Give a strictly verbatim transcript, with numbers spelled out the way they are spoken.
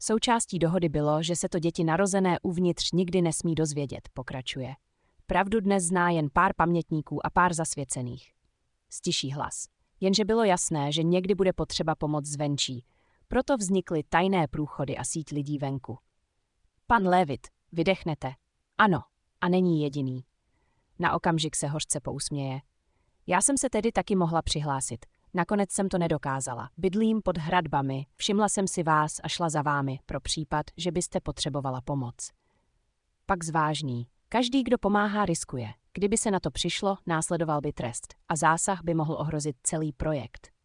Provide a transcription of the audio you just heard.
Součástí dohody bylo, že se to děti narozené uvnitř nikdy nesmí dozvědět, pokračuje. Pravdu dnes zná jen pár pamětníků a pár zasvěcených. Stiší hlas. Jenže bylo jasné, že někdy bude potřeba pomoc zvenčí. Proto vznikly tajné průchody a síť lidí venku. Pan Levitt, vydechnete. Ano, a není jediný. Na okamžik se hořce pousměje. Já jsem se tedy taky mohla přihlásit. Nakonec jsem to nedokázala. Bydlím pod hradbami, všimla jsem si vás a šla za vámi, pro případ, že byste potřebovala pomoc. Pak zvážní. Každý, kdo pomáhá, riskuje. Kdyby se na to přišlo, následoval by trest a zásah by mohl ohrozit celý projekt.